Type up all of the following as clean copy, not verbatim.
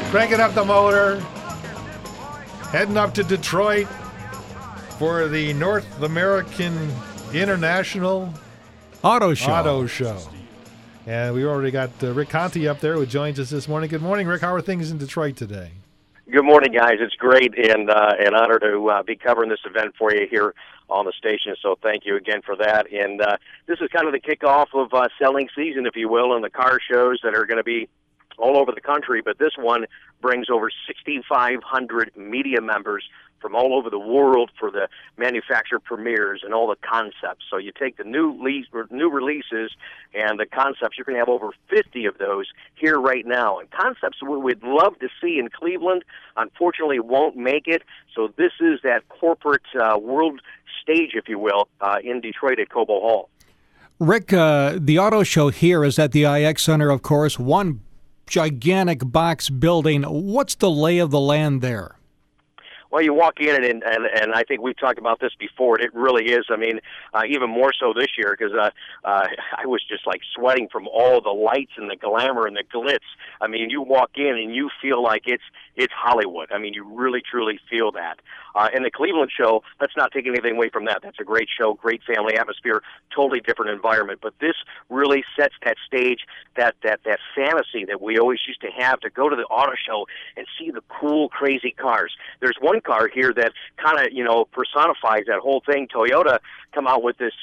Cranking up the motor, heading up to Detroit for the North American International Auto Show. And we already got Rick Conti up there who joins us this morning. Good morning, Rick. How are things in Detroit today? Good morning, guys. It's great and an honor to be covering this event for you here on the station, so thank you again for that. And this is kind of the kickoff of selling season, if you will, and the car shows that are going to be all over the country, but this one brings over 6,500 media members from all over the world for the manufacturer premieres and all the concepts. So you take the new releases and the concepts, you're going to have over 50 of those here right now. And concepts we'd love to see in Cleveland, unfortunately won't make it. So this is that corporate world stage, if you will, in Detroit at Cobo Hall. Rick, the auto show here is at the IX Center, of course, one gigantic box building. What's the lay of the land there? Well, you walk in, and I think we've talked about this before, and it really is. I mean, even more so this year, because I was just like sweating from all the lights and the glamour and the glitz. I mean, you walk in and you feel like it's Hollywood. I mean, you really, truly feel that. And the Cleveland show, let's not take anything away from that. That's a great show, great family atmosphere, totally different environment. But this really sets that stage, that fantasy that we always used to have to go to the auto show and see the cool, crazy cars. There's one car here that kind of, personifies that whole thing. Toyota come out with this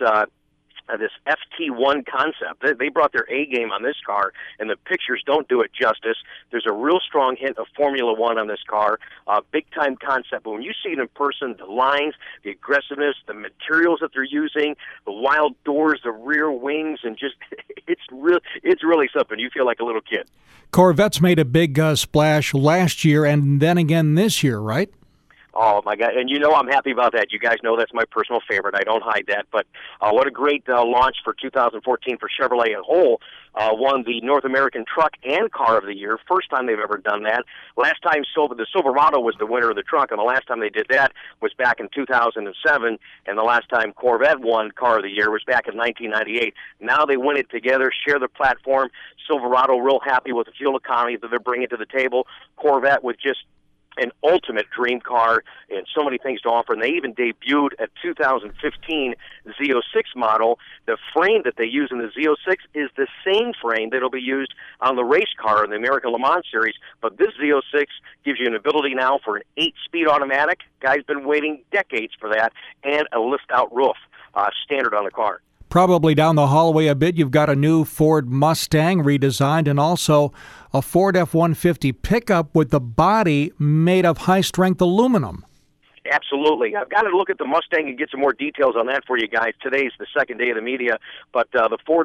FT1 concept. They brought their A game on this car, and the pictures don't do it justice. There's a real strong hint of Formula One on this car, big-time concept. But when you see it in person, the lines, the aggressiveness, the materials that they're using, the wild doors, the rear wings, and just it's really something. You feel like a little kid. Corvette's made a big splash last year and then again this year, right? Oh, my God. And I'm happy about that. You guys know that's my personal favorite. I don't hide that. But what a great launch for 2014 for Chevrolet as a whole. Won the North American Truck and Car of the Year. First time they've ever done that. Last time the Silverado was the winner of the truck, and the last time they did that was back in 2007. And the last time Corvette won Car of the Year was back in 1998. Now they win it together, share the platform. Silverado real happy with the fuel economy that they're bringing to the table. Corvette with just an ultimate dream car and so many things to offer. And they even debuted a 2015 Z06 model. The frame that they use in the Z06 is the same frame that will be used on the race car in the American Le Mans Series. But this Z06 gives you an ability now for an 8-speed automatic. Guy's been waiting decades for that, and a lift-out roof, standard on the car. Probably down the hallway a bit, you've got a new Ford Mustang redesigned and also a Ford F-150 pickup with the body made of high-strength aluminum. Absolutely. I've got to look at the Mustang and get some more details on that for you guys. Today's the second day of the media, but the Ford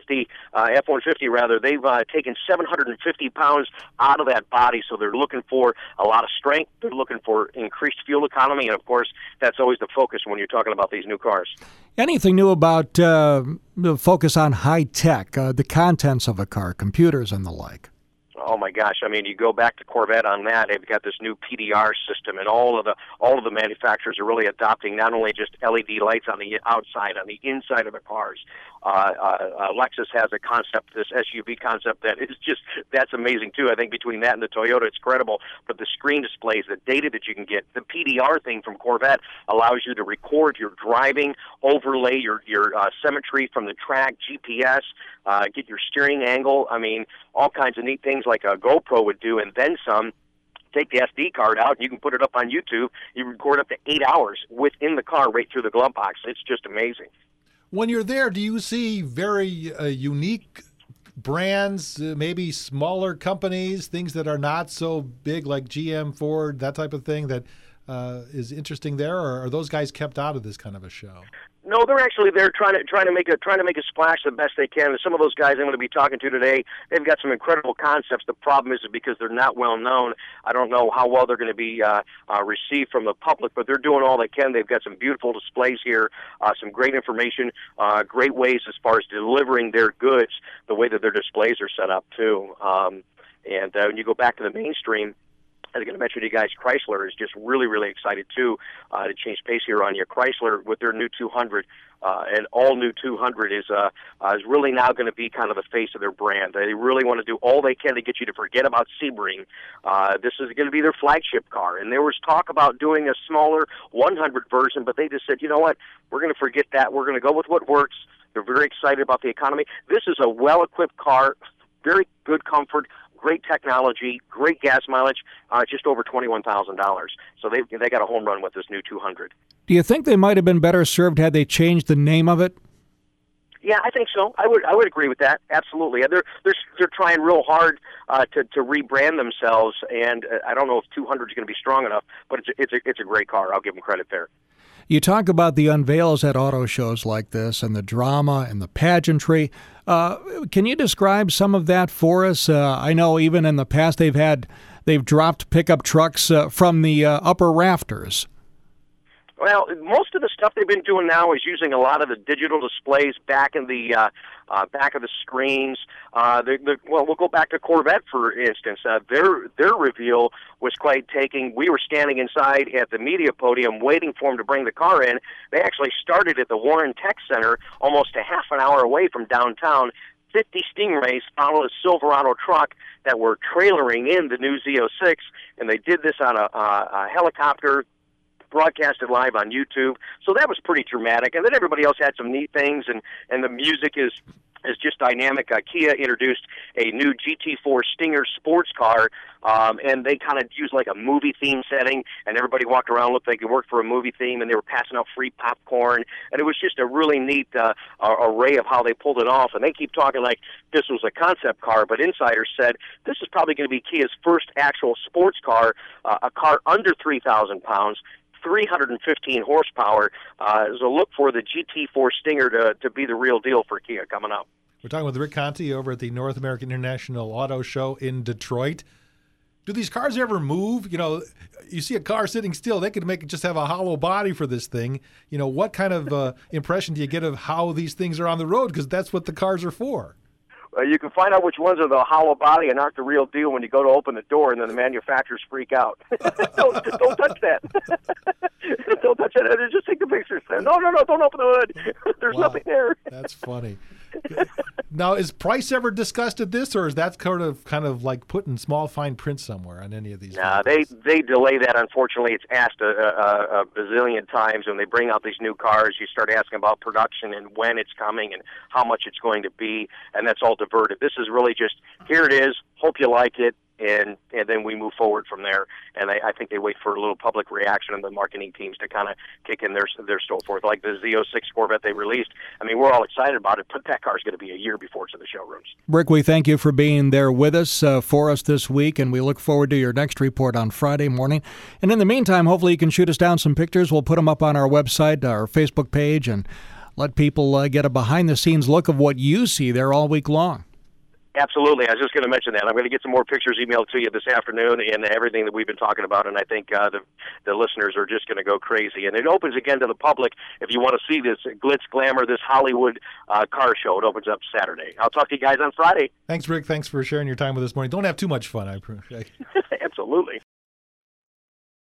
F-150 rather, they've taken 750 pounds out of that body, so they're looking for a lot of strength. They're looking for increased fuel economy, and of course, that's always the focus when you're talking about these new cars. Anything new about the focus on high tech, the contents of a car, computers and the like? Oh my gosh! I mean, you go back to Corvette on that. They've got this new PDR system, and all of the manufacturers are really adopting not only just LED lights on the outside, on the inside of the cars. Lexus has a concept, this SUV concept that's amazing too. I think between that and the Toyota, it's credible. But the screen displays, the data that you can get, the PDR thing from Corvette allows you to record your driving, overlay your symmetry from the track, GPS, get your steering angle. I mean, all kinds of neat things like a GoPro would do, and then some. Take the SD card out, and you can put it up on YouTube. You record up to 8 hours within the car right through the glove box. It's just amazing. When you're there, do you see very unique brands, maybe smaller companies, things that are not so big like GM, Ford, that type of thing that is interesting there, or are those guys kept out of this kind of a show? No, they're actually there trying to make a splash the best they can. And some of those guys I'm going to be talking to today, they've got some incredible concepts. The problem is because they're not well known. I don't know how well they're going to be received from the public, but they're doing all they can. They've got some beautiful displays here, some great information, great ways as far as delivering their goods, the way that their displays are set up too. And when you go back to the mainstream, I was going to mention to you guys, Chrysler is just really, really excited, too, to change pace here on you. Chrysler, with their new 200, an all-new 200, is really now going to be kind of the face of their brand. They really want to do all they can to get you to forget about Sebring. This is going to be their flagship car. And there was talk about doing a smaller 100 version, but they just said, you know what, we're going to forget that. We're going to go with what works. They're very excited about the economy. This is a well-equipped car, very good comfort, great technology, great gas mileage, just over $21,000. So they got a home run with this new 200. Do you think they might have been better served had they changed the name of it? Yeah, I think so. I would agree with that. Absolutely. They're trying real hard to rebrand themselves, and I don't know if 200 is going to be strong enough, but it's a great car. I'll give them credit there. You talk about the unveils at auto shows like this and the drama and the pageantry. Can you describe some of that for us? I know even in the past they've dropped pickup trucks from the upper rafters. Well, most of the stuff they've been doing now is using a lot of the digital displays back in the back of the screens. Well, we'll go back to Corvette, for instance. Their reveal was quite taking. We were standing inside at the media podium waiting for them to bring the car in. They actually started at the Warren Tech Center, almost a half an hour away from downtown. 50 Stingrays followed a Silverado truck that were trailering in the new Z06, and they did this on a helicopter, broadcasted live on YouTube. So that was pretty dramatic. And then everybody else had some neat things, and the music is just dynamic. Kia introduced a new GT4 Stinger sports car, and they kind of used like a movie theme setting, and everybody walked around, looked like they worked for a movie theme, and they were passing out free popcorn, and it was just a really neat array of how they pulled it off. And they keep talking like this was a concept car, but insiders said this is probably going to be Kia's first actual sports car, a car under 3,000 pounds, 315 horsepower. So look for the GT4 Stinger to be the real deal for Kia coming up. We're talking with Rick Conti over at the North American International Auto Show in Detroit. Do these cars ever move? You know, you see a car sitting still, they could make it just have a hollow body for this thing. You know, what kind of impression do you get of how these things are on the road? Because that's what the cars are for. You can find out which ones are the hollow body and aren't the real deal when you go to open the door, and then the manufacturers freak out. don't touch that. Don't touch it. Just take the pictures. No, don't open the hood. There's nothing there. That's funny. Now, is price ever discussed at this, or is that kind of like put in small fine print somewhere on any of these? They delay that. Unfortunately, it's asked a bazillion times when they bring out these new cars. You start asking about production and when it's coming and how much it's going to be, and that's all diverted. This is really just, here it is, hope you like it, and then we move forward from there. And I think they wait for a little public reaction of the marketing teams to kind of kick in their so forth. Like the Z06 Corvette they released, I mean, we're all excited about it, but that car's going to be a year before it's in the showrooms. Rick, we thank you for being there with us for us this week, and we look forward to your next report on Friday morning. And in the meantime, hopefully you can shoot us down some pictures. We'll put them up on our website, our Facebook page, and let people get a behind-the-scenes look of what you see there all week long. Absolutely. I was just going to mention that. I'm going to get some more pictures emailed to you this afternoon and everything that we've been talking about, and I think the listeners are just going to go crazy. And it opens again to the public. If you want to see this glitz, glamour, this Hollywood car show, it opens up Saturday. I'll talk to you guys on Friday. Thanks, Rick. Thanks for sharing your time with us this morning. Don't have too much fun. I appreciate it. Absolutely.